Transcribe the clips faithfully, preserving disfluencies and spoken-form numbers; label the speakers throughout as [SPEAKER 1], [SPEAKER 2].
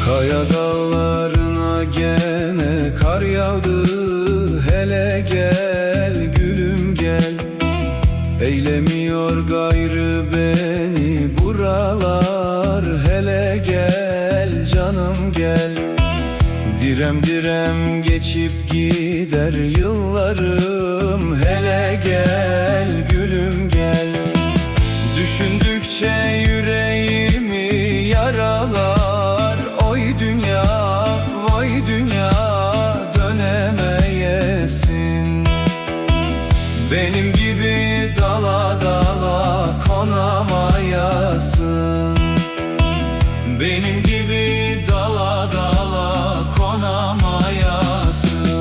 [SPEAKER 1] Kaya dağlarına gene kar yağdı. Hele gel gülüm gel, eylemiyor gayrı beni buralar. Hele gel canım gel, direm direm geçip gider yıllarım. Hele gel gülüm gel, düşündükçe yüreğimi yaralar. Oy dünya, vay dünya, dönemeyesin. Benim gibi dala dala konamayasın. Benim gibi dala dala konamayasın.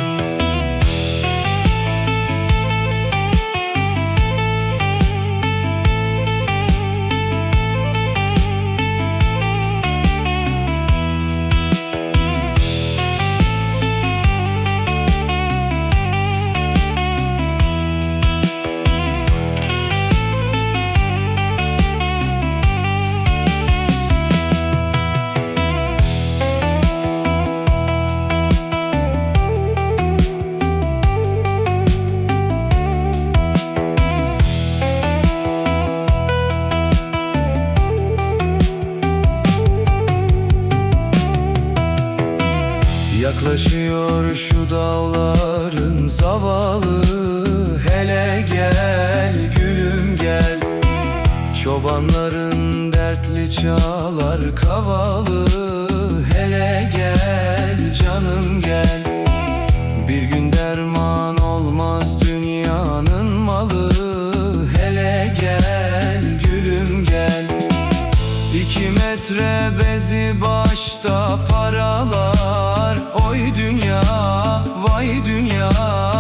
[SPEAKER 1] Yaklaşıyor şu dağların zavallı. Hele gel gülüm gel, çobanların dertli çalar kavalı. Hele gel canım gel, bir gün derman olmaz dünyanın malı. Hele gel gülüm gel, İki metre bezi başta paralar. Oy dünya, vay dünya,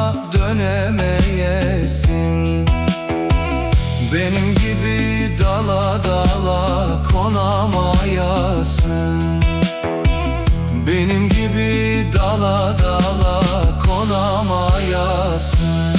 [SPEAKER 1] dönemeyesin. Benim gibi dala dala konamayasın. Benim gibi dala dala konamayasın.